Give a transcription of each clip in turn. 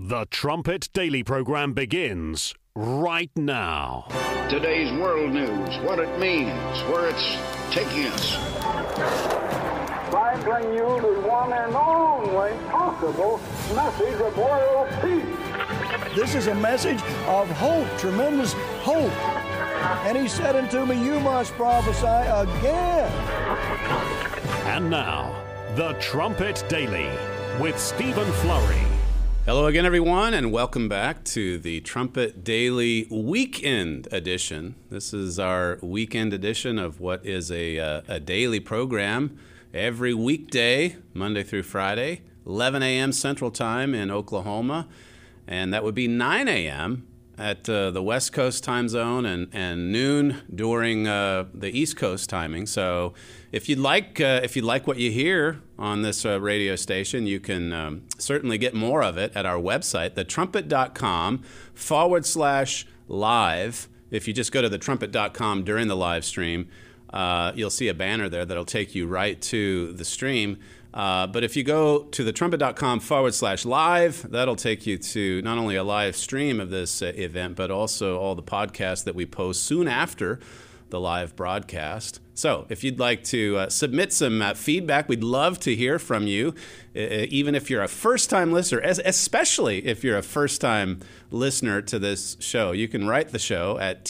The Trumpet Daily program begins right now. Today's world news, what it means, where it's taking us. I bring you the one and only possible message of world peace. This is a message of hope, tremendous hope. And he said unto me, you must prophesy again. And now, The Trumpet Daily with Stephen Flurry. Hello again, everyone, and welcome back to the Trumpet Daily Weekend Edition. This is our weekend edition of what is a daily program every weekday, Monday through Friday, 11 a.m. Central Time in Oklahoma, and that would be 9 a.m. at the West Coast time zone and noon during the East Coast timing. So if you'd like what you hear on this radio station, you can certainly get more of it at our website, thetrumpet.com/live. If you just go to thetrumpet.com during the live stream, you'll see a banner there that'll take you right to the stream. But if you go to thetrumpet.com/live, that'll take you to not only a live stream of this event, but also all the podcasts that we post soon after the live broadcast. So if you'd like to submit some feedback, we'd love to hear from you, even if you're a first-time listener, especially if you're a first-time listener to this show. You can write the show at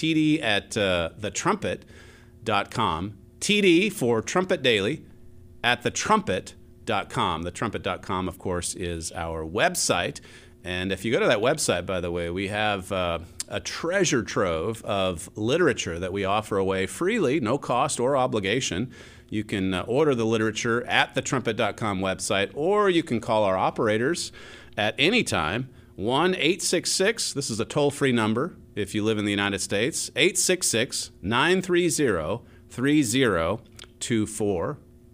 td@thetrumpet.com, TD for Trumpet Daily, at thetrumpet.com. Thetrumpet.com, of course, is our website. And if you go to that website, by the way, we have a treasure trove of literature that we offer away freely, no cost or obligation. You can order the literature at thetrumpet.com website, or you can call our operators at any time, 1-866, this is a toll-free number if you live in the United States, 866-930-3024.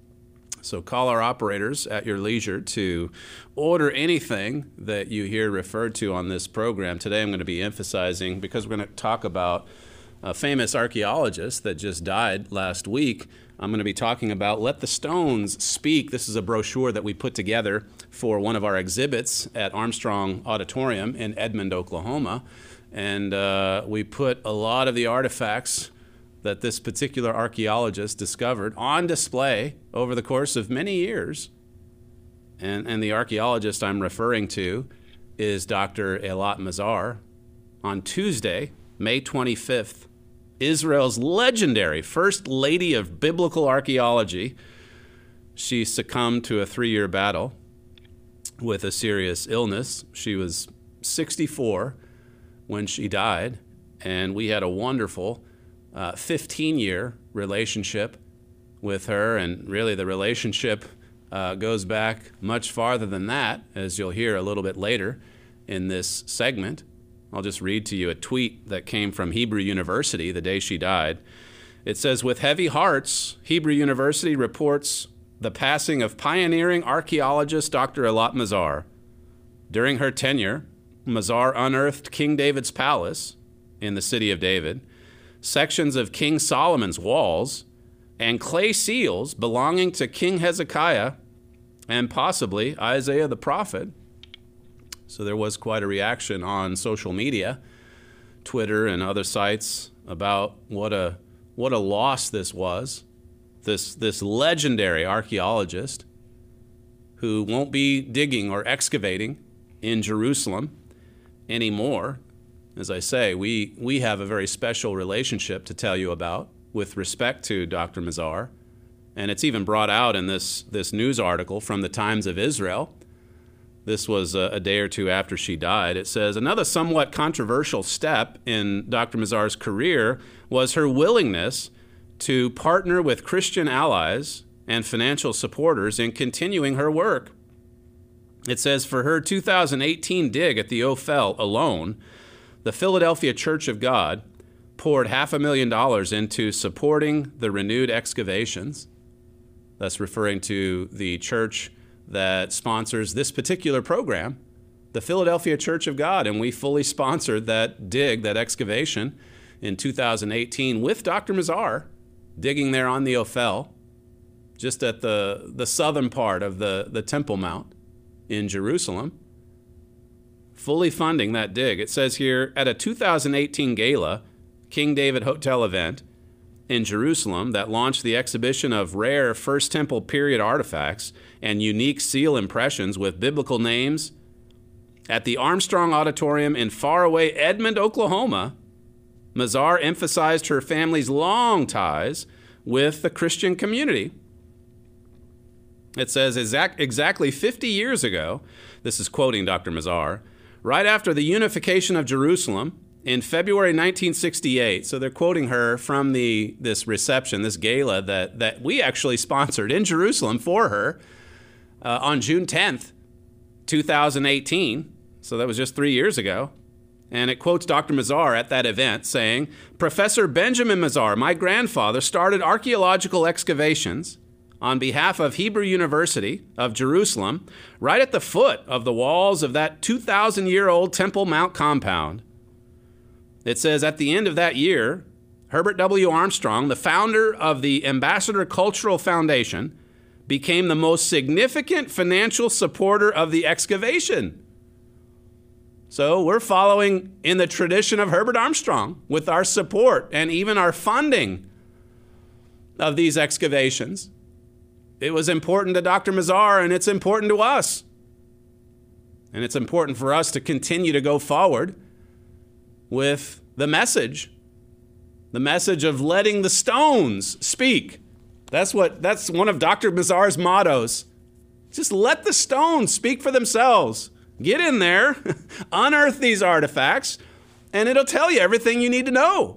So call our operators at your leisure to order anything that you hear referred to on this program. Today I'm going to be emphasizing, because we're going to talk about a famous archaeologist that just died last week, I'm going to be talking about Let the Stones Speak. This is a brochure that we put together for one of our exhibits at Armstrong Auditorium in Edmond, Oklahoma. And we put a lot of the artifacts that this particular archaeologist discovered on display over the course of many years. And the archaeologist I'm referring to is Dr. Eilat Mazar. On Tuesday, May 25th, Israel's legendary First Lady of Biblical Archaeology, she succumbed to a 3-year battle with a serious illness. She was 64 when she died, and we had a wonderful 15-year relationship with her, and really the relationship goes back much farther than that, as you'll hear a little bit later in this segment. I'll just read to you a tweet that came from Hebrew University the day she died. It says, with heavy hearts, Hebrew University reports the passing of pioneering archaeologist Dr. Eilat Mazar. During her tenure, Mazar unearthed King David's palace in the city of David, sections of King Solomon's walls, and clay seals belonging to King Hezekiah and possibly Isaiah the prophet. So there was quite a reaction on social media, Twitter and other sites, about what a loss this was. This legendary archaeologist who won't be digging or excavating in Jerusalem anymore. As I say, we have a very special relationship to tell you about with respect to Dr. Mazar, and it's even brought out in this news article from the Times of Israel. This was a day or two after she died. It says, another somewhat controversial step in Dr. Mazar's career was her willingness to partner with Christian allies and financial supporters in continuing her work. It says, for her 2018 dig at the Ophel alone, the Philadelphia Church of God poured $500,000 into supporting the renewed excavations. That's referring to the church that sponsors this particular program, the Philadelphia Church of God. And we fully sponsored that dig, that excavation in 2018 with Dr. Mazar, digging there on the Ophel, just at the southern part of the Temple Mount in Jerusalem. fully funding that dig. It says here, at a 2018 gala, King David Hotel event in Jerusalem that launched the exhibition of rare First Temple period artifacts and unique seal impressions with biblical names, at the Armstrong Auditorium in faraway Edmond, Oklahoma, Mazar emphasized her family's long ties with the Christian community. It says exactly 50 years ago, this is quoting Dr. Mazar, right after the unification of Jerusalem in February 1968, so they're quoting her from this reception, this gala that we actually sponsored in Jerusalem for her on June 10th, 2018, so that was just 3 years ago. And it quotes Dr. Mazar at that event saying, Professor Benjamin Mazar, my grandfather, started archaeological excavations on behalf of Hebrew University of Jerusalem right at the foot of the walls of that 2,000-year-old Temple Mount compound. It says at the end of that year, Herbert W. Armstrong, the founder of the Ambassador Cultural Foundation, became the most significant financial supporter of the excavation. So we're following in the tradition of Herbert Armstrong with our support and even our funding of these excavations. It was important to Dr. Mazar, and it's important to us. And it's important for us to continue to go forward with the message of letting the stones speak. That's one of Dr. Mazar's mottos. Just let the stones speak for themselves. Get in there, unearth these artifacts, and it'll tell you everything you need to know.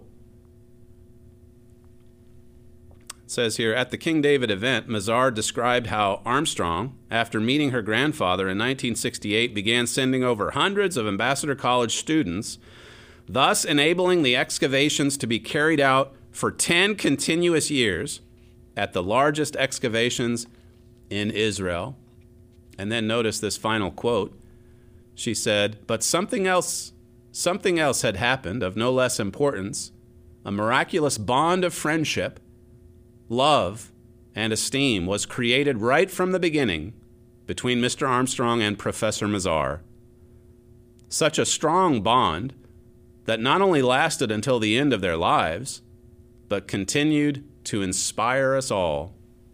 It says here, at the King David event, Mazar described how Armstrong, after meeting her grandfather in 1968, began sending over hundreds of Ambassador College students, thus enabling the excavations to be carried out for 10 continuous years at the largest excavations in Israel. And then notice this final quote. She said, but something else had happened of no less importance, a miraculous bond of friendship, love, and esteem was created right from the beginning between Mr. Armstrong and Professor Mazar. Such a strong bond that not only lasted until the end of their lives, but continued to inspire us all.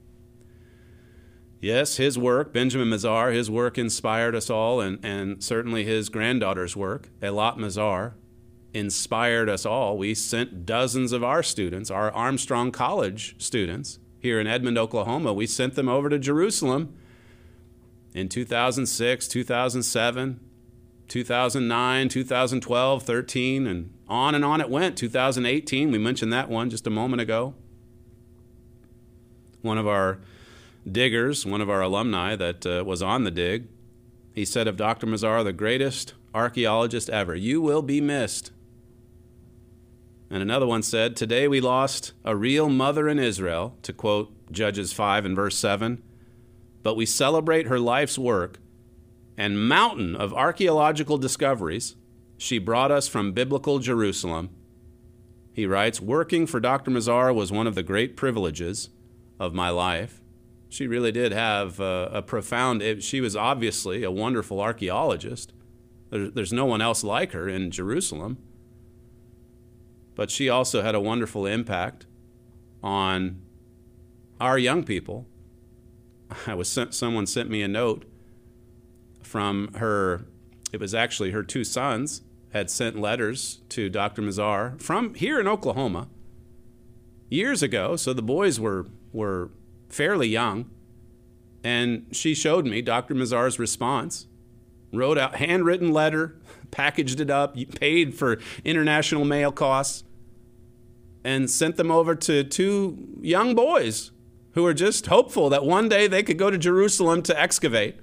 Yes, his work, Benjamin Mazar, his work inspired us all, and certainly his granddaughter's work, Eilat Mazar, inspired us all. We sent dozens of our students, our Armstrong College students, here in Edmond, Oklahoma. We sent them over to Jerusalem in 2006, 2007, 2009, 2012, 13, and on it went. 2018, we mentioned that one just a moment ago. One of our diggers, one of our alumni that was on the dig, he said of Dr. Mazar, the greatest archaeologist ever. You will be missed. And another one said, today we lost a real mother in Israel, to quote Judges 5 and verse 7, but we celebrate her life's work and mountain of archaeological discoveries she brought us from biblical Jerusalem. He writes, working for Dr. Mazar was one of the great privileges of my life. She really did have a profound, she was obviously a wonderful archaeologist. There's no one else like her in Jerusalem. But she also had a wonderful impact on our young people. Someone sent me a note from her, it was actually her two sons had sent letters to Dr. Mazar from here in Oklahoma years ago. So the boys were fairly young, and she showed me Dr. Mazar's response, wrote out handwritten letter, packaged it up, paid for international mail costs, and sent them over to two young boys who were just hopeful that one day they could go to Jerusalem to excavate.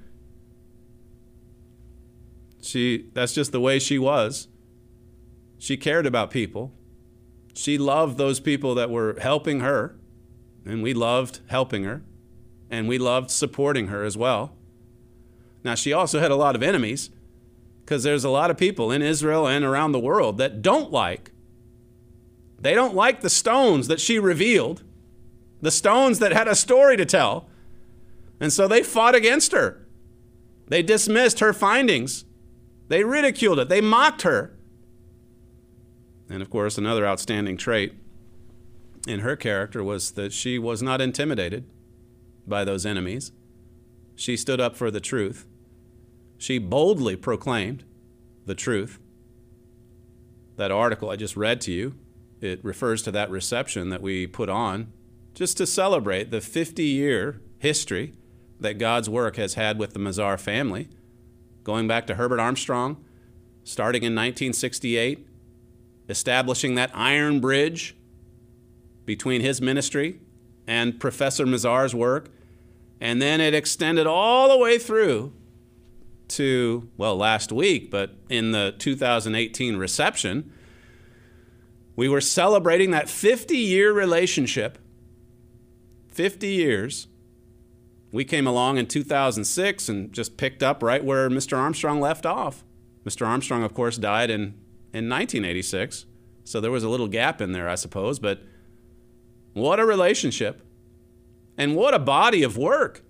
That's just the way she was. She cared about people. She loved those people that were helping her. And we loved helping her, and we loved supporting her as well. Now, she also had a lot of enemies, because there's a lot of people in Israel and around the world that don't like the stones that she revealed, the stones that had a story to tell. And so they fought against her. They dismissed her findings They ridiculed it. They mocked her. And of course, another outstanding trait in her character was that she was not intimidated by those enemies. She stood up for the truth. She boldly proclaimed the truth. That article I just read to you, it refers to that reception that we put on just to celebrate the 50-year history that God's work has had with the Mazar family, going back to Herbert Armstrong, starting in 1968, establishing that iron bridge between his ministry and Professor Mazar's work, and then it extended all the way through to, well, last week, but in the 2018 reception, we were celebrating that 50-year relationship. 50 years. We came along in 2006 and just picked up right where Mr. Armstrong left off. Mr. Armstrong, of course, died in 1986, so there was a little gap in there, I suppose, but what a relationship, and what a body of work.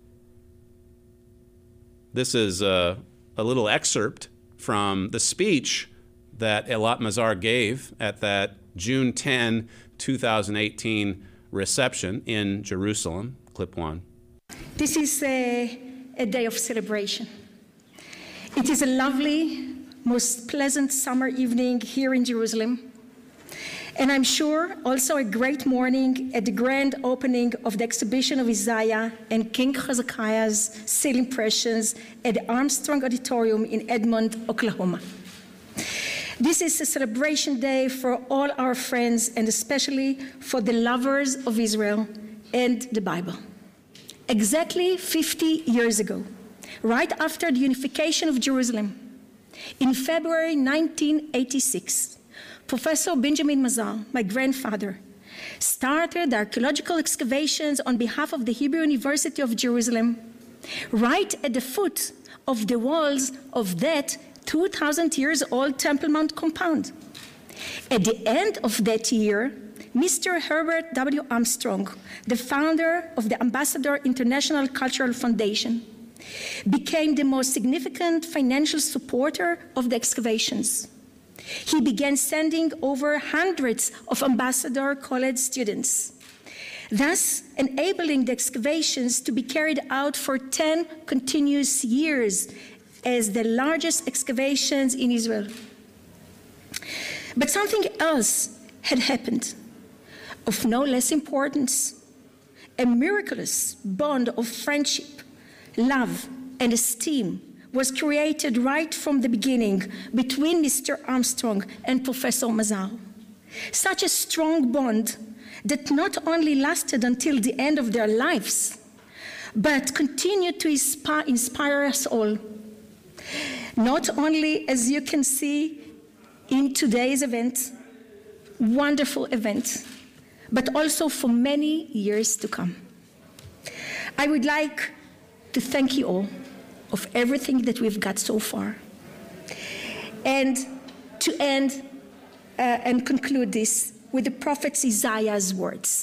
This is a little excerpt from the speech that Eilat Mazar gave at that June 10, 2018 reception in Jerusalem. Clip 1. This is a day of celebration. It is a lovely, most pleasant summer evening here in Jerusalem. And I'm sure also a great morning at the grand opening of the exhibition of Isaiah and King Hezekiah's Seal Impressions at the Armstrong Auditorium in Edmond, Oklahoma. This is a celebration day for all our friends and especially for the lovers of Israel and the Bible. Exactly 50 years ago, right after the unification of Jerusalem, in February 1986, Professor Benjamin Mazar, my grandfather, started archaeological excavations on behalf of the Hebrew University of Jerusalem, right at the foot of the walls of that 2,000 years old Temple Mount compound. At the end of that year, Mr. Herbert W. Armstrong, the founder of the Ambassador International Cultural Foundation, became the most significant financial supporter of the excavations. He began sending over hundreds of Ambassador College students, thus enabling the excavations to be carried out for 10 continuous years as the largest excavations in Israel. But something else had happened of no less importance. A miraculous bond of friendship, love, and esteem was created right from the beginning between Mr. Armstrong and Professor Mazar. Such a strong bond that not only lasted until the end of their lives, but continued to inspire us all. Not only, as you can see in today's event, wonderful event, but also for many years to come. I would like to thank you all of everything that we've got so far. And to end and conclude this with the prophet Isaiah's words.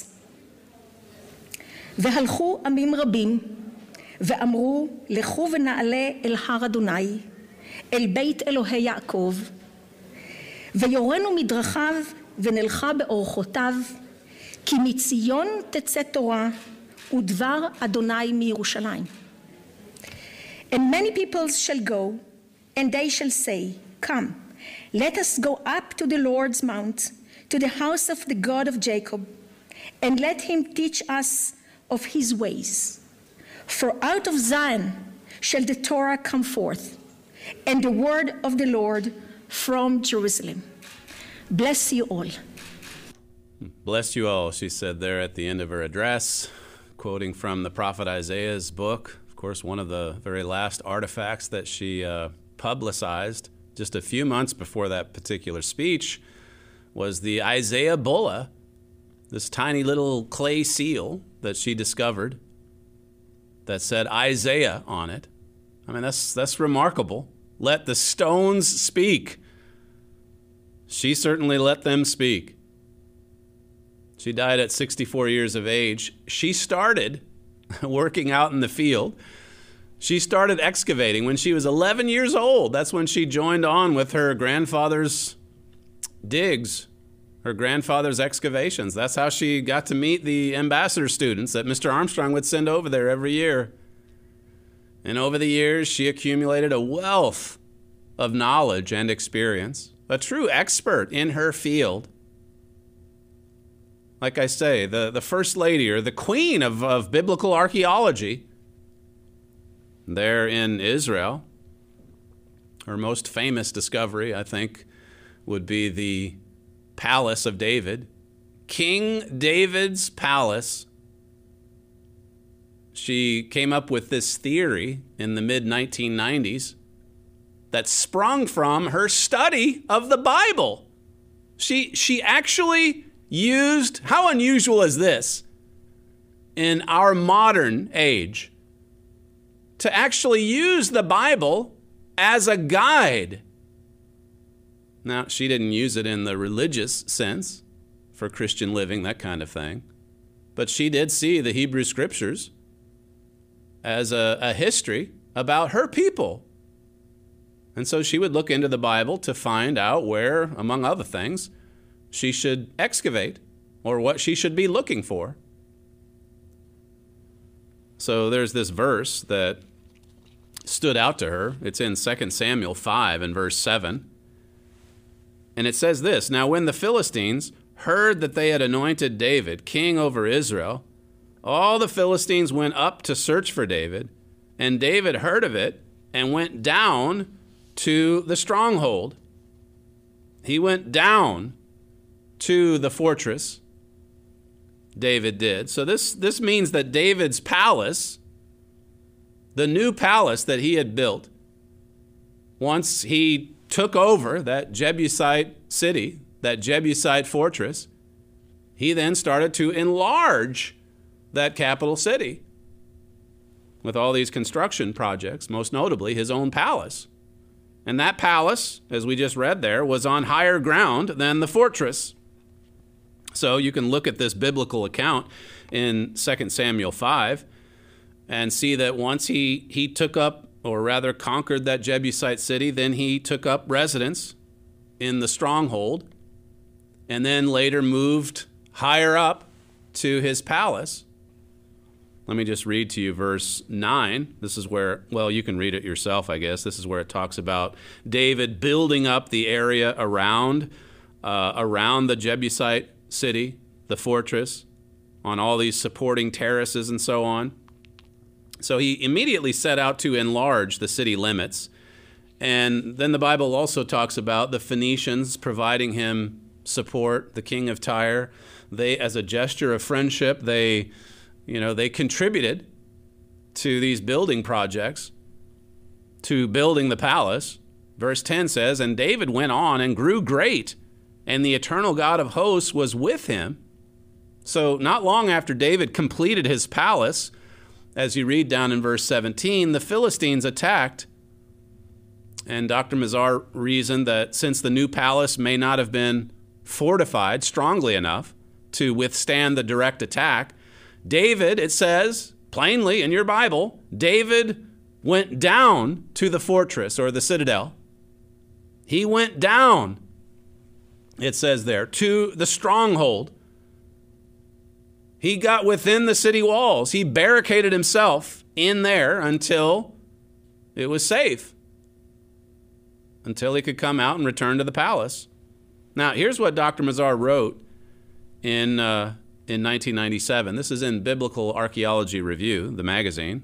והלכו עמים רבים ואמרו לכו ונעלה אל הר אדוני אל בית אלוהי יעקב ויורנו מדרכיו ונלכה באורחותיו כי מציון תצא תורה ודבר אדוני מירושלים. And many peoples shall go, and they shall say, come, let us go up to the Lord's mount, to the house of the God of Jacob, and let him teach us of his ways. For out of Zion shall the Torah come forth, and the word of the Lord from Jerusalem. Bless you all. Bless you all, she said there at the end of her address, quoting from the prophet Isaiah's book. Of course, one of the very last artifacts that she publicized just a few months before that particular speech was the Isaiah Bulla, this tiny little clay seal that she discovered that said Isaiah on it. I mean, that's remarkable. Let the stones speak. She certainly let them speak. She died at 64 years of age. She started working out in the field She started excavating when she was 11 years old. That's when she joined on with her grandfather's digs, her grandfather's excavations. That's how she got to meet the ambassador students that Mr. Armstrong would send over there every year. And over the years, she accumulated a wealth of knowledge and experience, a true expert in her field. Like I say, the first lady or the queen of biblical archaeology there in Israel. Her most famous discovery, I think, would be the Palace of David. King David's palace. She came up with this theory in the mid-1990s that sprung from her study of the Bible. She actually used, how unusual is this in our modern age, to actually use the Bible as a guide. Now, she didn't use it in the religious sense for Christian living, that kind of thing, but she did see the Hebrew Scriptures as a history about her people. And so she would look into the Bible to find out where, among other things, she should excavate or what she should be looking for. So there's this verse that stood out to her. It's in 2 Samuel 5 and verse 7. And it says this, "Now when the Philistines heard that they had anointed David king over Israel, all the Philistines went up to search for David, and David heard of it and went down to the stronghold." He went down to the fortress, David did. So this means that David's palace, the new palace that he had built, once he took over that Jebusite city, that Jebusite fortress, he then started to enlarge that capital city with all these construction projects, most notably his own palace. And that palace, as we just read there, was on higher ground than the fortress. So you can look at this biblical account in 2 Samuel 5 and see that once he took up, or rather conquered that Jebusite city, then he took up residence in the stronghold and then later moved higher up to his palace. Let me just read to you verse 9. This is where, well, you can read it yourself, I guess. This is where it talks about David building up the area around the Jebusite city, the fortress, on all these supporting terraces and so on. So he immediately set out to enlarge the city limits. And then the Bible also talks about the Phoenicians providing him support, the king of Tyre. They, as a gesture of friendship, they contributed to these building projects, to building the palace. Verse 10 says, "And David went on and grew great, and the eternal God of hosts was with him." So not long after David completed his palace, as you read down in verse 17, the Philistines attacked. And Dr. Mazar reasoned that since the new palace may not have been fortified strongly enough to withstand the direct attack, David, it says plainly in your Bible, David went down to the fortress or the citadel. He went down, it says there, to the stronghold. He got within the city walls. He barricaded himself in there until it was safe, until he could come out and return to the palace. Now, here's what Dr. Mazar wrote in 1997. This is in Biblical Archaeology Review, the magazine.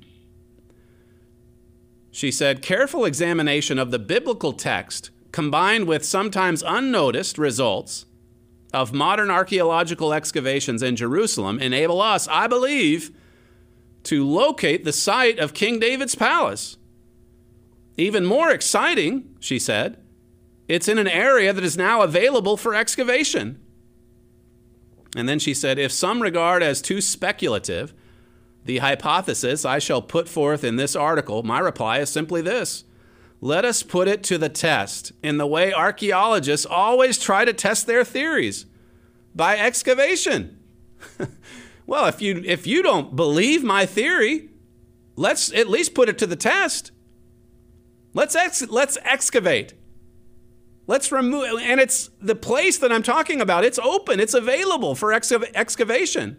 She said, "Careful examination of the biblical text combined with sometimes unnoticed results of modern archaeological excavations in Jerusalem enable us, I believe, to locate the site of King David's palace. Even more exciting," she said, "it's in an area that is now available for excavation." And then she said, "If some regard as too speculative the hypothesis I shall put forth in this article, my reply is simply this: let us put it to the test in the way archaeologists always try to test their theories, by excavation." Well, if you don't believe my theory, let's at least put it to the test. Let's excavate. Let's remove, and it's the place that I'm talking about. It's open. It's available for excavation.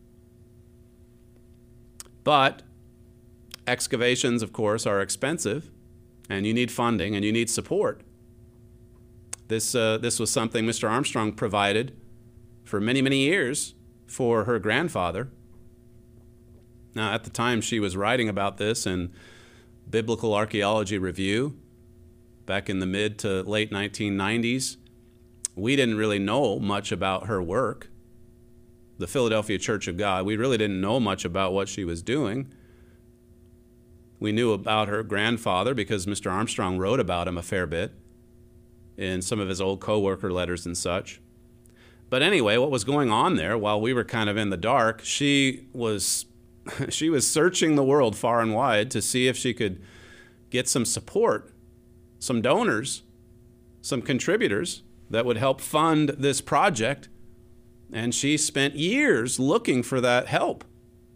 But excavations, of course, are expensive, and you need funding and you need support. This was something Mr. Armstrong provided for many, many years for her grandfather. Now, at the time she was writing about this in Biblical Archaeology Review, back in the mid to late 1990s, we didn't really know much about her work. The Philadelphia Church of God, we really didn't know much about what she was doing. We knew about her grandfather because Mr. Armstrong wrote about him a fair bit in some of his old co-worker letters and such. But anyway, what was going on there while we were kind of in the dark, she was searching the world far and wide to see if she could get some support, some donors, some contributors that would help fund this project. And she spent years looking for that help.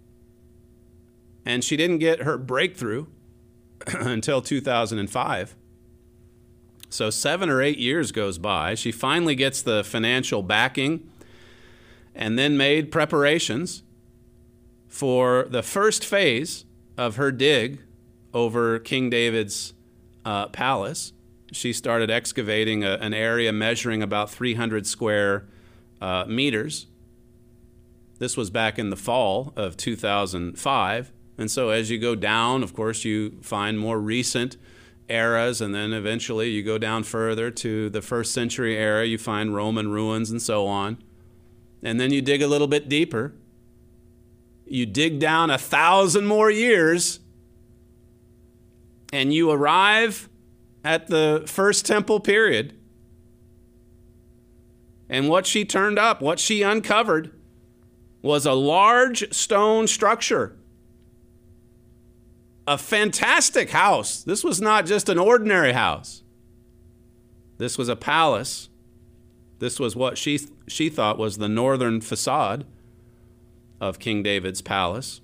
And she didn't get her breakthrough until 2005. So 7 or 8 years goes by. She finally gets the financial backing and then made preparations for the first phase of her dig over King David's palace. She started excavating an area measuring about 300 square meters. This was back in the fall of 2005. And so as you go down, of course, you find more recent eras, and then eventually you go down further to the first century era. You find Roman ruins and so on. And then you dig a little bit deeper. You dig down 1,000 more years, and you arrive at the First Temple period. And what she turned up, what she uncovered, was a large stone structure. A fantastic house. This was not just an ordinary house. This was a palace. This was what she thought was the northern facade of King David's palace.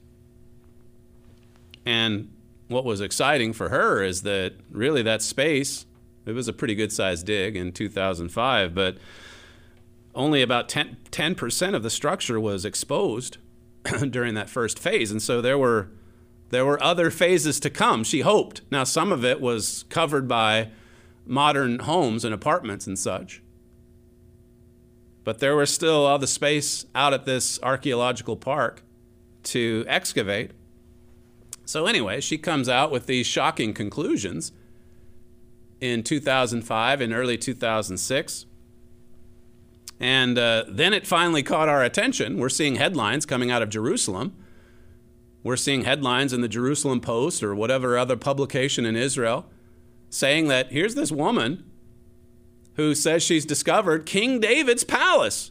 And what was exciting for her is that really that space, it was a pretty good-sized dig in 2005, but only about 10% of the structure was exposed during that first phase. And so there were other phases to come, she hoped. Now, some of it was covered by modern homes and apartments and such. But there was still all the space out at this archaeological park to excavate. So anyway, she comes out with these shocking conclusions in 2005 and early 2006. And then it finally caught our attention. We're seeing headlines coming out of Jerusalem. We're seeing headlines in the Jerusalem Post or whatever other publication in Israel saying that here's this woman who says she's discovered King David's palace.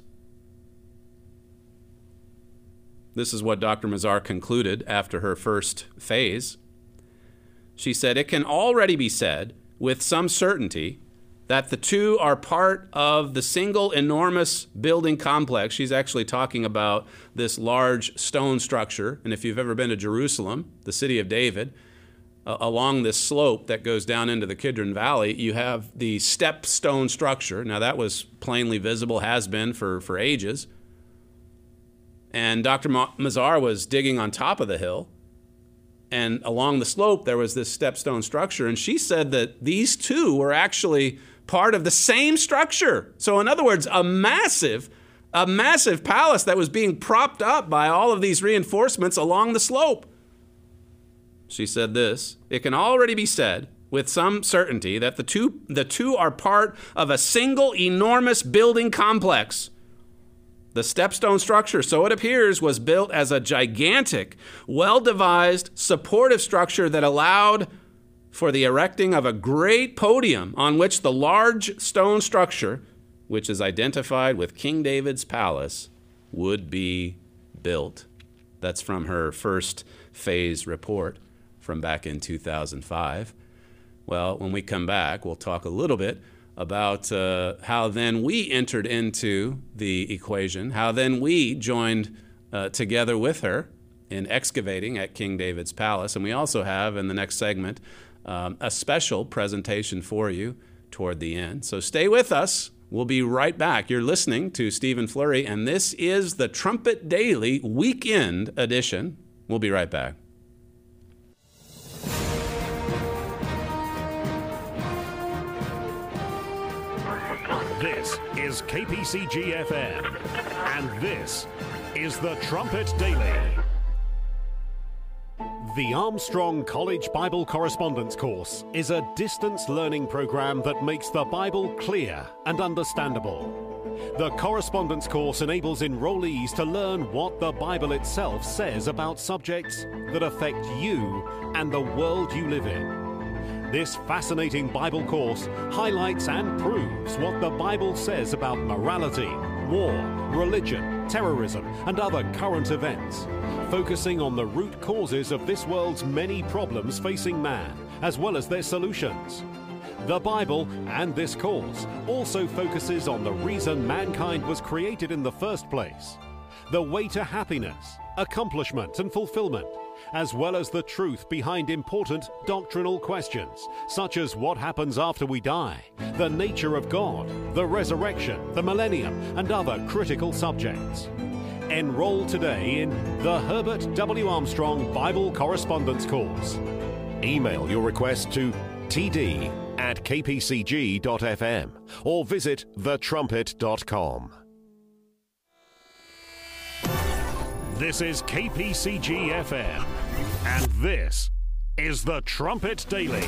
This is what Dr. Mazar concluded after her first phase. She said, "It can already be said with some certainty that the two are part of the single enormous building complex." She's actually talking about this large stone structure. And if you've ever been to Jerusalem, the city of David, along this slope that goes down into the Kidron Valley, you have the step stone structure. Now that was plainly visible, has been for ages. And Dr. Mazar was digging on top of the hill. And along the slope, there was this stepstone structure. And she said that these two were actually part of the same structure. So in other words, a massive palace that was being propped up by all of these reinforcements along the slope. She said this, "It can already be said with some certainty that the two are part of a single enormous building complex. The stepstone structure, so it appears, was built as a gigantic, well-devised, supportive structure that allowed for the erecting of a great podium on which the large stone structure, which is identified with King David's palace, would be built." That's from her first phase report from back in 2005. Well, when we come back, we'll talk a little bit about how then we entered into the equation, how then we joined together with her in excavating at King David's palace. And we also have, in the next segment, a special presentation for you toward the end. So stay with us. We'll be right back. You're listening to Stephen Flurry, and this is the Trumpet Daily Weekend Edition. We'll be right back. This is KPCG-FM, and this is the Trumpet Daily. The Armstrong College Bible Correspondence Course is a distance learning program that makes the Bible clear and understandable. The correspondence course enables enrollees to learn what the Bible itself says about subjects that affect you and the world you live in. This fascinating Bible course highlights and proves what the Bible says about morality, war, religion, terrorism, and other current events, focusing on the root causes of this world's many problems facing man, as well as their solutions. The Bible and this course also focuses on the reason mankind was created in the first place, the way to happiness, accomplishment, and fulfillment, as well as the truth behind important doctrinal questions, such as what happens after we die, the nature of God, the resurrection, the millennium, and other critical subjects. Enroll today in the Herbert W. Armstrong Bible Correspondence Course. Email your request to td@kpcg.fm or visit thetrumpet.com. This is KPCG-FM, and this is the Trumpet Daily.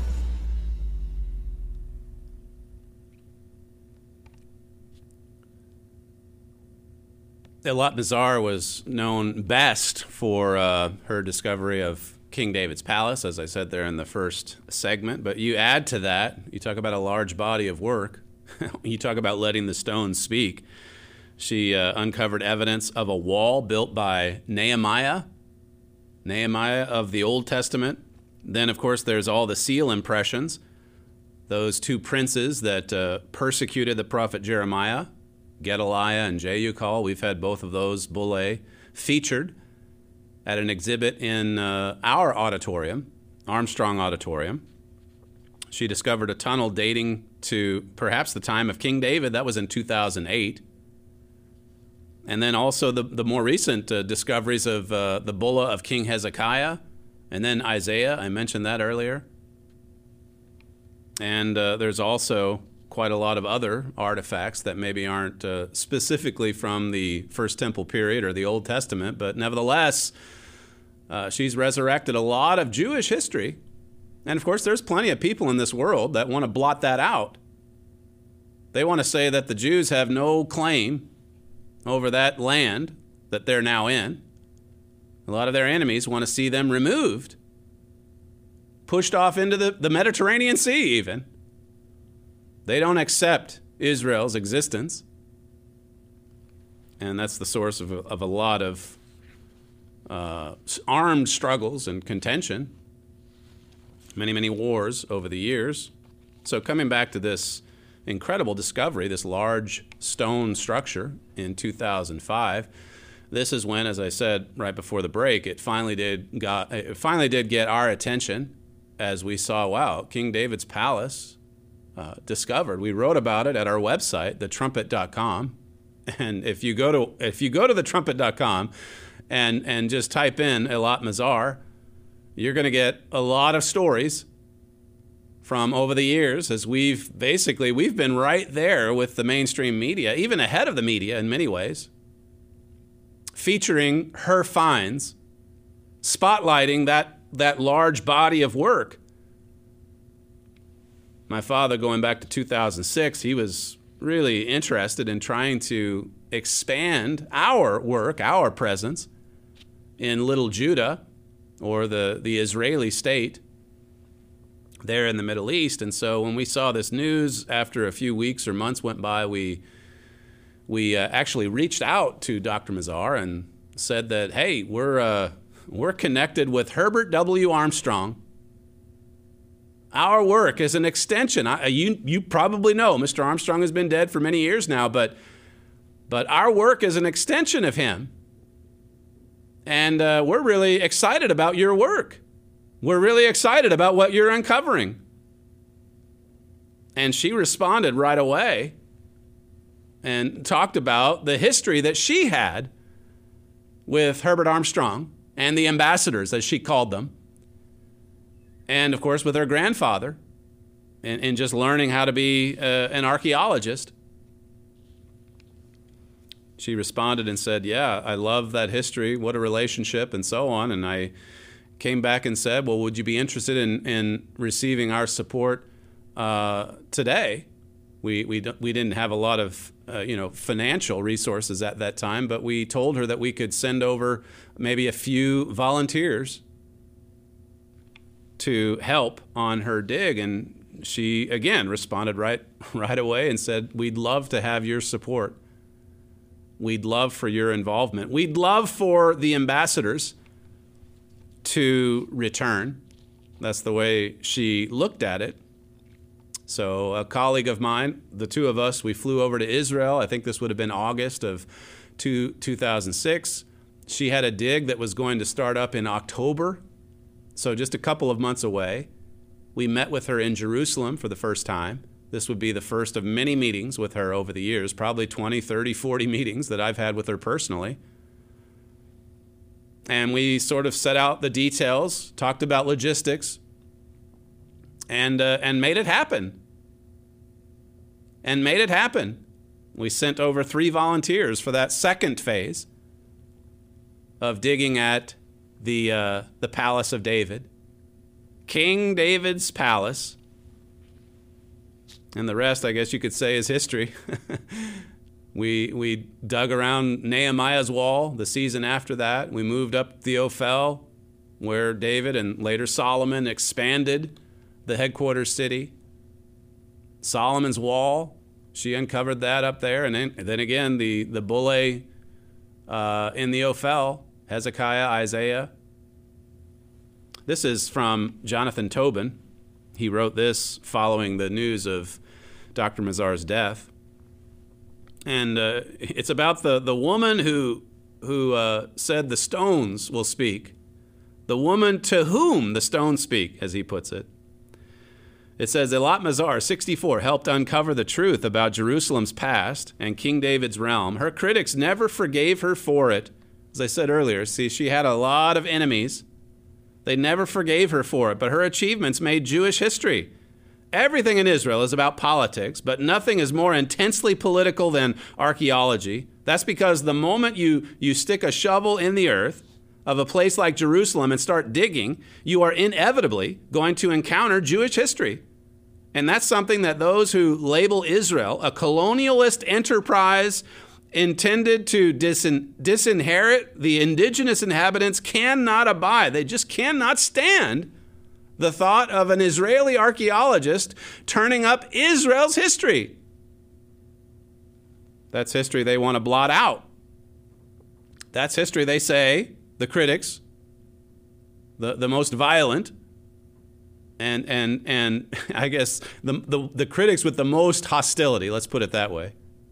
Eilat Mazar was known best for her discovery of King David's palace, as I said there in the first segment. But you add to that, you talk about a large body of work. You talk about letting the stones speak. She uncovered evidence of a wall built by Nehemiah of the Old Testament. Then, of course, there's all the seal impressions, those two princes that persecuted the prophet Jeremiah, Gedaliah and Jeuchal. We've had both of those bullae featured at an exhibit in our auditorium, Armstrong Auditorium. She discovered a tunnel dating to perhaps the time of King David. That was in 2008. And then also the more recent discoveries of the bulla of King Hezekiah, and then Isaiah. I mentioned that earlier. And there's also quite a lot of other artifacts that maybe aren't specifically from the First Temple period or the Old Testament, but nevertheless, she's resurrected a lot of Jewish history. And of course, there's plenty of people in this world that want to blot that out. They want to say that the Jews have no claim over that land that they're now in. A lot of their enemies want to see them removed, pushed off into the Mediterranean Sea even. They don't accept Israel's existence. And that's the source of a lot of armed struggles and contention, many wars over the years. So coming back to this incredible discovery, this large stone structure in 2005, this is when, as I said right before the break, it finally did get our attention as we saw, wow, King David's palace discovered. We wrote about it at our website, thetrumpet.com. And if you go to thetrumpet.com and just type in Eilat Mazar, you're going to get a lot of stories from over the years, as we've been right there with the mainstream media, even ahead of the media in many ways, featuring her finds, spotlighting that large body of work. My father, going back to 2006, he was really interested in trying to expand our work, our presence in Little Judah, or the Israeli state there in the Middle East. And so when we saw this news, after a few weeks or months went by, we actually reached out to Dr. Mazar and said that, hey, we're connected with Herbert W. Armstrong. Our work is an extension. You probably know Mr. Armstrong has been dead for many years now, but our work is an extension of him. And we're really excited about your work. We're really excited about what you're uncovering. And she responded right away and talked about the history that she had with Herbert Armstrong and the ambassadors, as she called them. And, of course, with her grandfather and just learning how to be an archaeologist. She responded and said, yeah, I love that history. What a relationship, and so on. And I came back and said, well, would you be interested in receiving our support today? We didn't have a lot of financial resources at that time, but we told her that we could send over maybe a few volunteers to help on her dig. And she again responded right away and said, we'd love to have your support. We'd love for your involvement. We'd love for the ambassadors to return. That's the way she looked at it. So a colleague of mine, the two of us, we flew over to Israel. I think this would have been August of 2006. She had a dig that was going to start up in October, so just a couple of months away. We met with her in Jerusalem for the first time. This would be the first of many meetings with her over the years, probably 20, 30, 40 meetings that I've had with her personally. And we sort of set out the details, talked about logistics, and made it happen. And made it happen. We sent over 3 volunteers for that second phase of digging at the Palace of David, King David's palace. And the rest, I guess you could say, is history. We dug around Nehemiah's wall the season after that. We moved up the Ophel, where David and later Solomon expanded the headquarters city. Solomon's wall, she uncovered that up there. And then again, the bulle in the Ophel, Hezekiah, Isaiah. This is from Jonathan Tobin. He wrote this following the news of Dr. Mazar's death. And it's about the woman who said the stones will speak. The woman to whom the stones speak, as he puts it. It says, Eilat Mazar, 64, helped uncover the truth about Jerusalem's past and King David's realm. Her critics never forgave her for it. As I said earlier, see, she had a lot of enemies. They never forgave her for it, but her achievements made Jewish history. Everything in Israel is about politics, but nothing is more intensely political than archaeology. That's because the moment you stick a shovel in the earth of a place like Jerusalem and start digging, you are inevitably going to encounter Jewish history. And that's something that those who label Israel a colonialist enterprise intended to disinherit the indigenous inhabitants cannot abide. They just cannot stand the thought of an Israeli archaeologist turning up Israel's history. That's history they want to blot out. That's history, they say, the critics, the most violent, and I guess the critics with the most hostility, let's put it that way.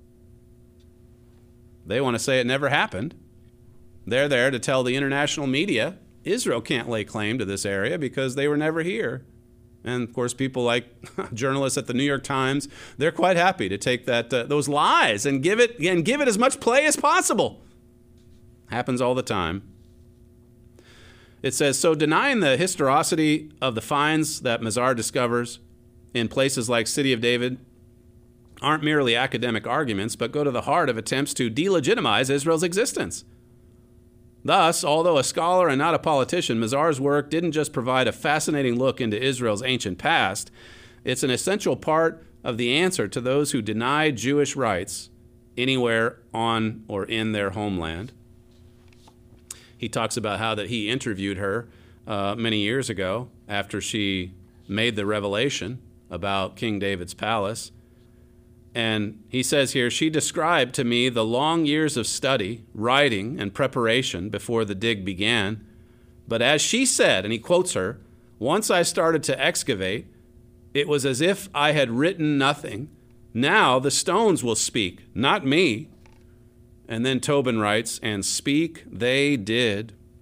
They want to say it never happened. They're there to tell the international media Israel can't lay claim to this area because they were never here. And, of course, people like journalists at the New York Times, they're quite happy to take those lies and give it as much play as possible. Happens all the time. It says, so denying the historicity of the finds that Mazar discovers in places like City of David aren't merely academic arguments, but go to the heart of attempts to delegitimize Israel's existence. Thus, although a scholar and not a politician, Mazar's work didn't just provide a fascinating look into Israel's ancient past, it's an essential part of the answer to those who deny Jewish rights anywhere on or in their homeland. He talks about how that he interviewed her many years ago after she made the revelation about King David's palace. And he says here, she described to me the long years of study, writing, and preparation before the dig began. But as she said, and he quotes her, once I started to excavate, it was as if I had written nothing. Now the stones will speak, not me. And then Tobin writes, and speak they did.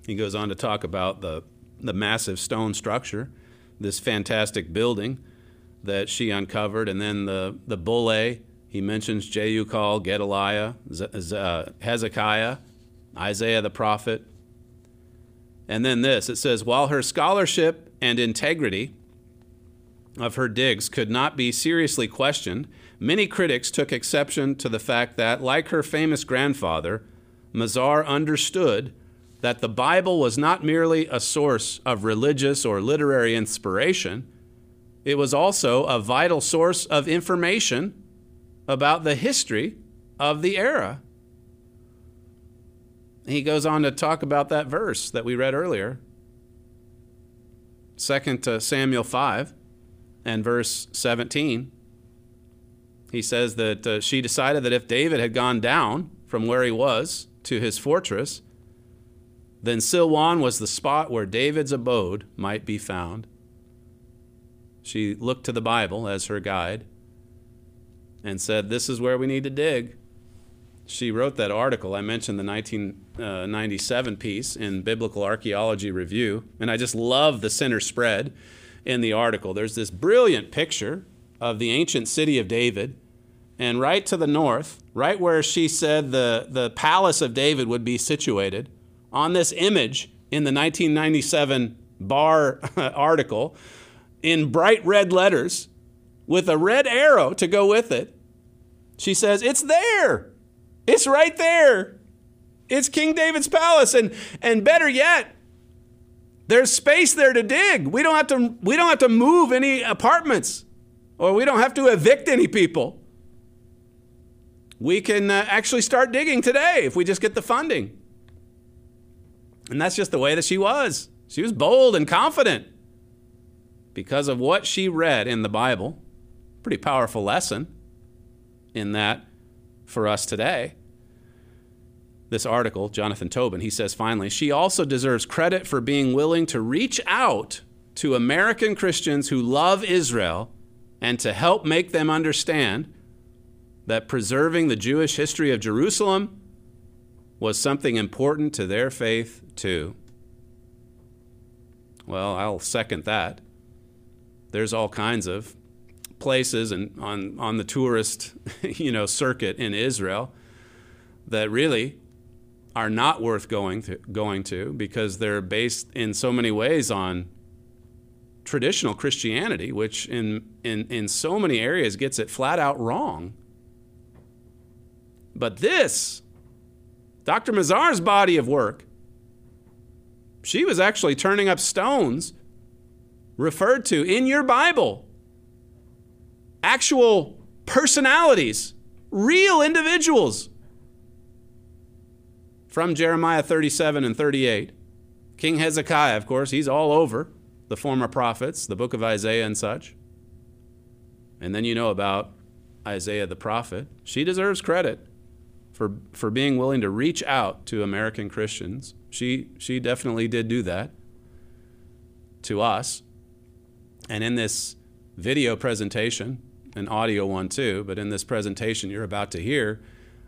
He goes on to talk about the massive stone structure, this fantastic building that she uncovered, and then the bullae. He mentions Jeucal, Gedaliah, Hezekiah, Isaiah the prophet. And then this, it says, while her scholarship and integrity of her digs could not be seriously questioned, many critics took exception to the fact that, like her famous grandfather, Mazar understood that the Bible was not merely a source of religious or literary inspiration, it was also a vital source of information about the history of the era. He goes on to talk about that verse that we read earlier, 2 Samuel 5 and verse 17. He says that she decided that if David had gone down from where he was to his fortress, then Silwan was the spot where David's abode might be found. She looked to the Bible as her guide and said, this is where we need to dig. She wrote that article. I mentioned the 1997 piece in Biblical Archaeology Review, and I just love the center spread in the article. There's this brilliant picture of the ancient city of David, and right to the north, right where she said the palace of David would be situated, on this image in the 1997 Bar article, in bright red letters, with a red arrow to go with it, she says, it's there. It's right there. It's King David's palace. And better yet, there's space there to dig. We don't have to move any apartments, or we don't have to evict any people. We can actually start digging today if we just get the funding. And that's just the way that she was. She was bold and confident because of what she read in the Bible. Pretty powerful lesson in that for us today. This article, Jonathan Tobin, he says finally, she also deserves credit for being willing to reach out to American Christians who love Israel and to help make them understand that preserving the Jewish history of Jerusalem was something important to their faith too. Well, I'll second that. There's all kinds of places and on the tourist, circuit in Israel that really are not worth going to because they're based in so many ways on traditional Christianity, which in so many areas gets it flat out wrong. But this, Dr. Mazar's body of work, she was actually turning up stones referred to in your Bible. Actual personalities, real individuals. From Jeremiah 37 and 38. King Hezekiah, of course, he's all over the former prophets, the book of Isaiah and such. And then you know about Isaiah the prophet. She deserves credit for being willing to reach out to American Christians. She definitely did do that to us. And in this video presentation, an audio one too, but in this presentation you're about to hear,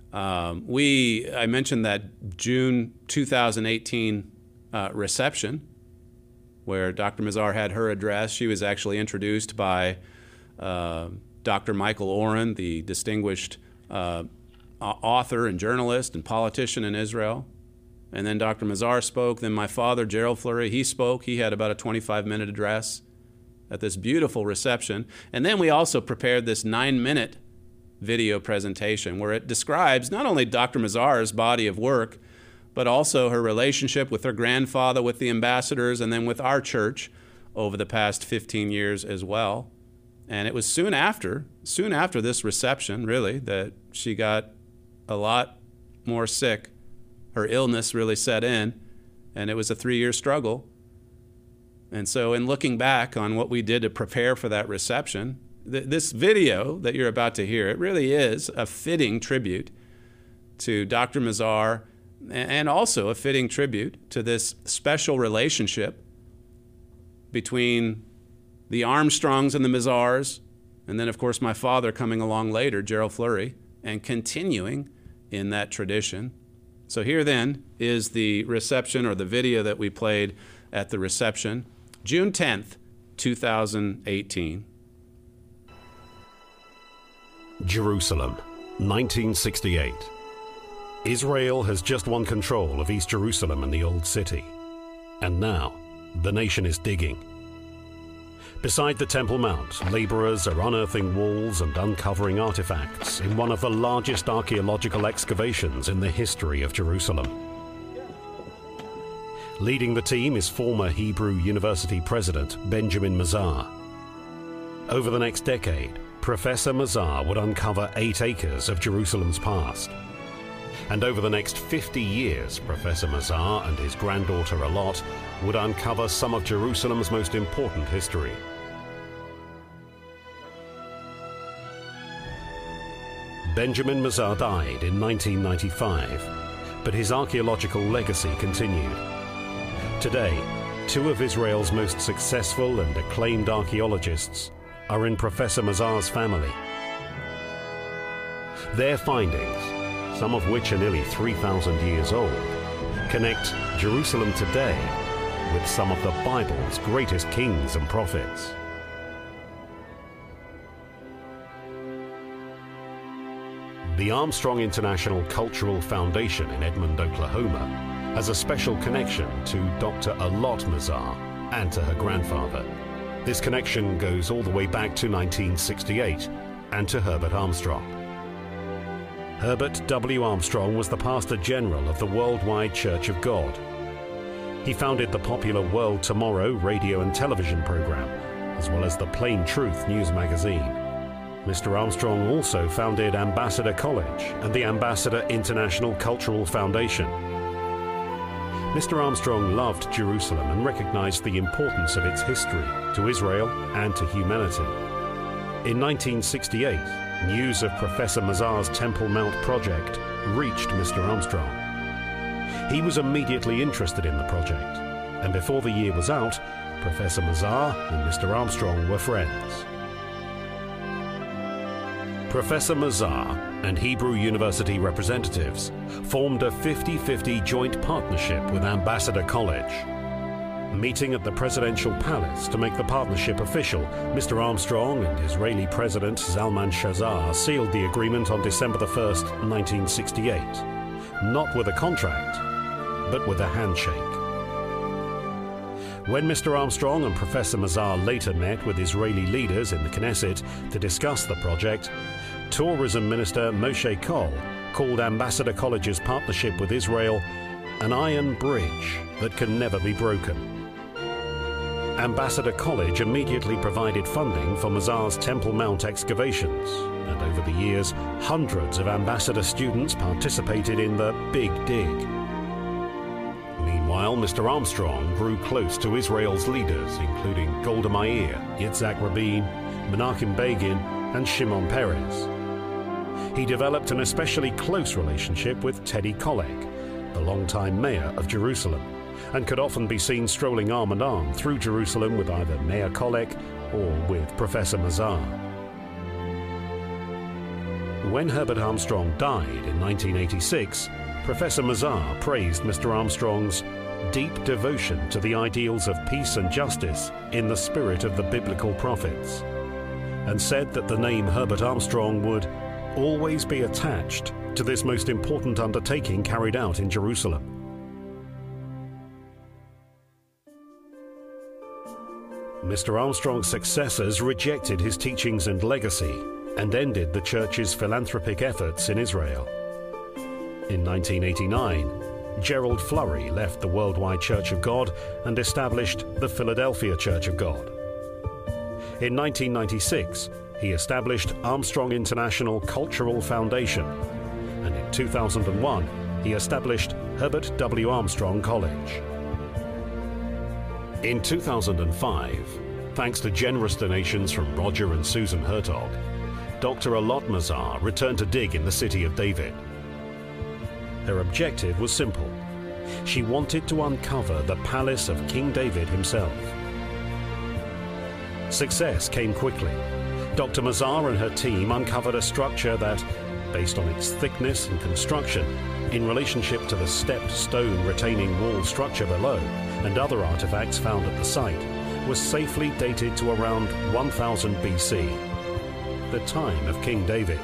I mentioned that June 2018 reception where Dr. Mazar had her address. She was actually introduced by Dr. Michael Oren, the distinguished author and journalist and politician in Israel. And then Dr. Mazar spoke. Then my father, Gerald Fleury, he spoke. He had about a 25-minute address at this beautiful reception. And then we also prepared this 9-minute video presentation where it describes not only Dr. Mazar's body of work, but also her relationship with her grandfather, with the ambassadors, and then with our church over the past 15 years as well. And it was soon after this reception, really, that she got a lot more sick. Her illness really set in, and it was a 3-year struggle. And so in looking back on what we did to prepare for that reception, this video that you're about to hear, it really is a fitting tribute to Dr. Mazar and also a fitting tribute to this special relationship between the Armstrongs and the Mazars, and then, of course, my father coming along later, Gerald Fleury, and continuing in that tradition So here then is the reception, or the video that we played at the reception, June 10th, 2018. Jerusalem, 1968. Israel has just won control of East Jerusalem and the Old City. And now, the nation is digging. Beside the Temple Mount, laborers are unearthing walls and uncovering artifacts in one of the largest archaeological excavations in the history of Jerusalem. Leading the team is former Hebrew University president Benjamin Mazar. Over the next decade, Professor Mazar would uncover 8 acres of Jerusalem's past. And over the next 50 years, Professor Mazar and his granddaughter Alot would uncover some of Jerusalem's most important history. Benjamin Mazar died in 1995, but his archaeological legacy continued. Today, 2 of Israel's most successful and acclaimed archaeologists are in Professor Mazar's family. Their findings, some of which are nearly 3,000 years old, connect Jerusalem today with some of the Bible's greatest kings and prophets. The Armstrong International Cultural Foundation in Edmond, Oklahoma, has a special connection to Dr. Alot Mazar and to her grandfather. This connection goes all the way back to 1968 and to Herbert Armstrong. Herbert W. Armstrong was the pastor general of the Worldwide Church of God. He founded the popular World Tomorrow radio and television program, as well as the Plain Truth news magazine. Mr. Armstrong also founded Ambassador College and the Ambassador International Cultural Foundation. Mr. Armstrong loved Jerusalem and recognized the importance of its history to Israel and to humanity. In 1968, news of Professor Mazar's Temple Mount project reached Mr. Armstrong. He was immediately interested in the project, and before the year was out, Professor Mazar and Mr. Armstrong were friends. Professor Mazar and Hebrew University representatives formed a 50-50 joint partnership with Ambassador College. Meeting at the Presidential Palace to make the partnership official, Mr. Armstrong and Israeli President Zalman Shazar sealed the agreement on December 1st, 1968, not with a contract, but with a handshake. When Mr. Armstrong and Professor Mazar later met with Israeli leaders in the Knesset to discuss the project, Tourism Minister Moshe Kol called Ambassador College's partnership with Israel an iron bridge that can never be broken. Ambassador College immediately provided funding for Mazar's Temple Mount excavations, and over the years, hundreds of Ambassador students participated in the Big Dig. Meanwhile, Mr. Armstrong grew close to Israel's leaders, including Golda Meir, Yitzhak Rabin, Menachem Begin, and Shimon Peres. He developed an especially close relationship with Teddy Kollek, the longtime mayor of Jerusalem, and could often be seen strolling arm in arm through Jerusalem with either Mayor Kollek or with Professor Mazar. When Herbert Armstrong died in 1986, Professor Mazar praised Mr. Armstrong's deep devotion to the ideals of peace and justice in the spirit of the biblical prophets, and said that the name Herbert Armstrong would always be attached to this most important undertaking carried out in Jerusalem. Mr. Armstrong's successors rejected his teachings and legacy and ended the church's philanthropic efforts in Israel. In 1989, Gerald Flurry left the Worldwide Church of God and established the Philadelphia Church of God. In 1996, he established Armstrong International Cultural Foundation, and in 2001, he established Herbert W. Armstrong College. In 2005, thanks to generous donations from Roger and Susan Hertog, Dr. Alot Mazar returned to dig in the city of David. Her objective was simple. She wanted to uncover the palace of King David himself. Success came quickly. Dr. Mazar and her team uncovered a structure that, based on its thickness and construction, in relationship to the stepped stone retaining wall structure below and other artifacts found at the site, was safely dated to around 1000 BC, the time of King David.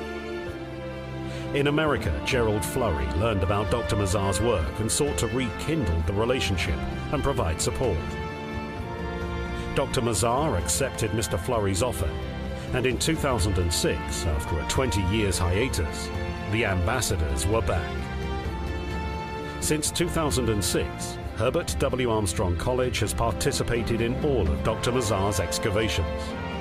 In America, Gerald Flurry learned about Dr. Mazar's work and sought to rekindle the relationship and provide support. Dr. Mazar accepted Mr. Flurry's offer, and in 2006, after a 20 years hiatus, the ambassadors were back. Since 2006, Herbert W. Armstrong College has participated in all of Dr. Mazar's excavations.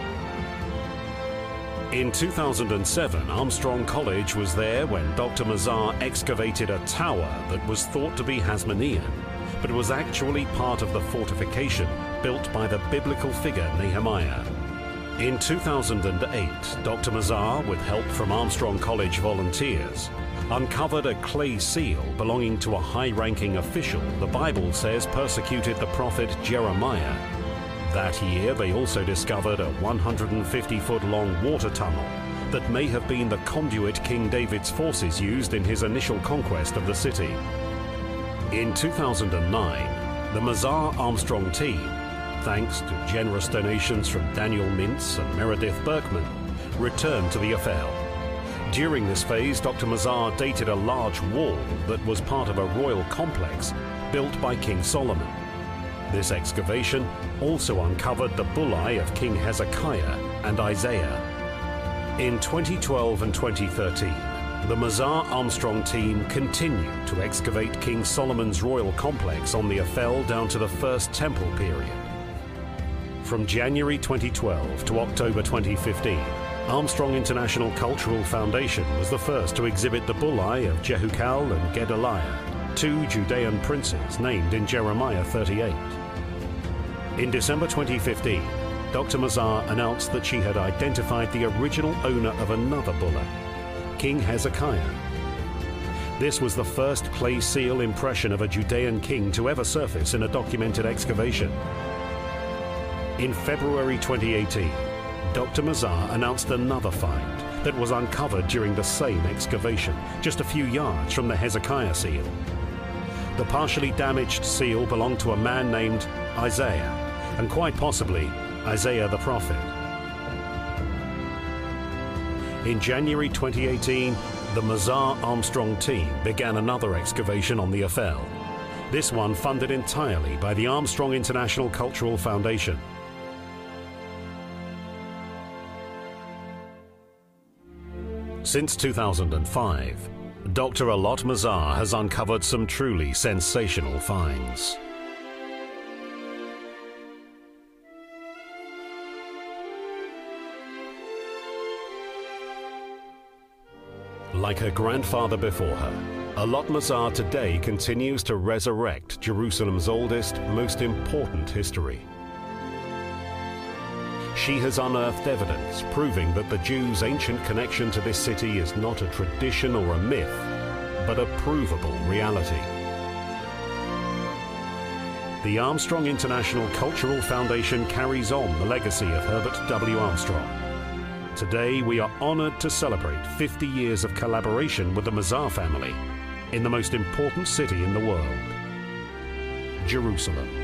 In 2007, Armstrong College was there when Dr. Mazar excavated a tower that was thought to be Hasmonean, but was actually part of the fortification built by the biblical figure Nehemiah. In 2008, Dr. Mazar, with help from Armstrong College volunteers, uncovered a clay seal belonging to a high-ranking official the Bible says persecuted the prophet Jeremiah. That year, they also discovered a 150-foot-long water tunnel that may have been the conduit King David's forces used in his initial conquest of the city. In 2009, the Mazar Armstrong team, thanks to generous donations from Daniel Mintz and Meredith Berkman, returned to the Ophel. During this phase, Dr. Mazar dated a large wall that was part of a royal complex built by King Solomon. This excavation also uncovered the bullae of King Hezekiah and Isaiah. In 2012 and 2013, the Mazar Armstrong team continued to excavate King Solomon's royal complex on the Ophel down to the First Temple period. From January 2012 to October 2015, Armstrong International Cultural Foundation was the first to exhibit the bullae of Jehukal and Gedaliah, two Judean princes named in Jeremiah 38. In December 2015, Dr. Mazar announced that she had identified the original owner of another bulla, King Hezekiah. This was the first clay seal impression of a Judean king to ever surface in a documented excavation. In February 2018, Dr. Mazar announced another find that was uncovered during the same excavation, just a few yards from the Hezekiah seal. The partially damaged seal belonged to a man named Isaiah, and quite possibly Isaiah the prophet. In January 2018, the Mazar Armstrong team began another excavation on the Ophel, this one funded entirely by the Armstrong International Cultural Foundation. Since 2005, Dr. Alot Mazar has uncovered some truly sensational finds. Like her grandfather before her, Alot Mazar today continues to resurrect Jerusalem's oldest, most important history. She has unearthed evidence proving that the Jews' ancient connection to this city is not a tradition or a myth, but a provable reality. The Armstrong International Cultural Foundation carries on the legacy of Herbert W. Armstrong. Today, we are honored to celebrate 50 years of collaboration with the Mazar family in the most important city in the world, Jerusalem.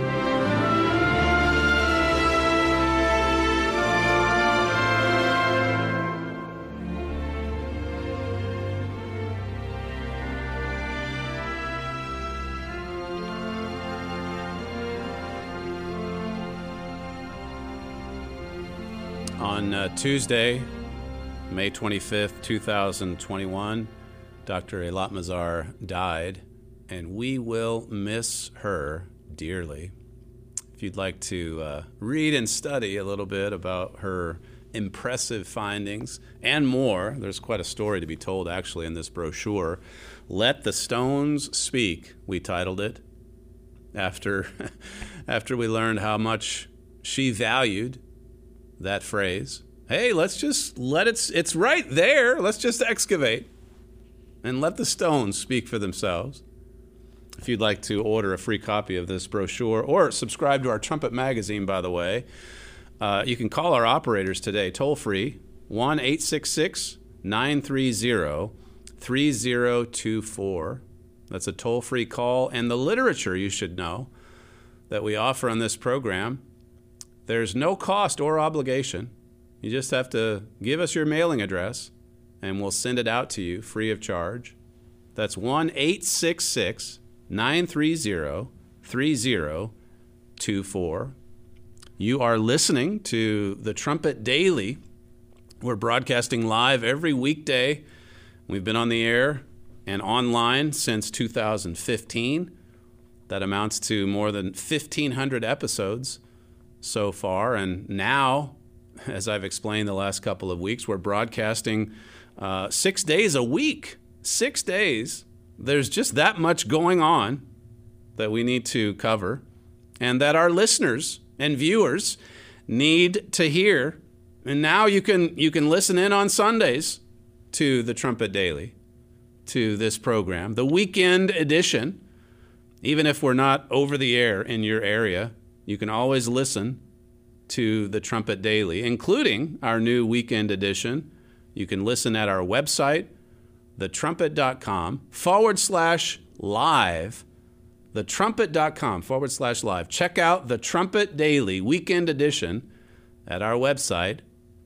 On Tuesday, May 25th, 2021, Dr. Alot Mazar died, and we will miss her dearly. If you'd like to read and study a little bit about her impressive findings and more, there's quite a story to be told actually in this brochure. Let the Stones Speak, we titled it, after we learned how much she valued that phrase. Hey, let's just let it's right there. Let's just excavate and let the stones speak for themselves. If you'd like to order a free copy of this brochure or subscribe to our Trumpet magazine, by the way, you can call our operators today, toll free, 1-866-930-8833. 3024. That's a toll-free call. And the literature you should know that we offer on this program, there's no cost or obligation. You just have to give us your mailing address, and we'll send it out to you free of charge. That's 1-866-930-3024. You are listening to the Trumpet Daily. We're broadcasting live every weekday. We've been on the air and online since 2015. That amounts to more than 1,500 episodes so far. And now, as I've explained the last couple of weeks, we're broadcasting 6 days a week. 6 days. There's just that much going on that we need to cover and that our listeners and viewers need to hear. And now you can listen in on Sundays to the Trumpet Daily, to this program, the weekend edition. Even if we're not over the air in your area, you can always listen to the Trumpet Daily, including our new weekend edition. You can listen at our website, thetrumpet.com/live, thetrumpet.com/live. Check out the Trumpet Daily weekend edition at our website,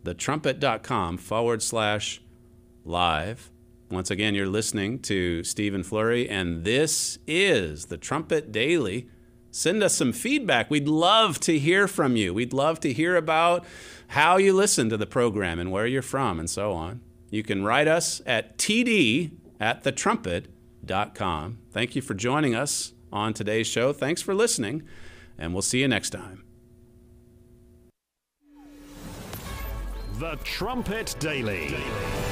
thetrumpet.com/live. Once again, you're listening to Stephen Flurry, and this is the Trumpet Daily. Send us some feedback. We'd love to hear from you. We'd love to hear about how you listen to the program and where you're from and so on. You can write us at td@thetrumpet.com. Thank you for joining us on today's show. Thanks for listening, and we'll see you next time. The Trumpet Daily.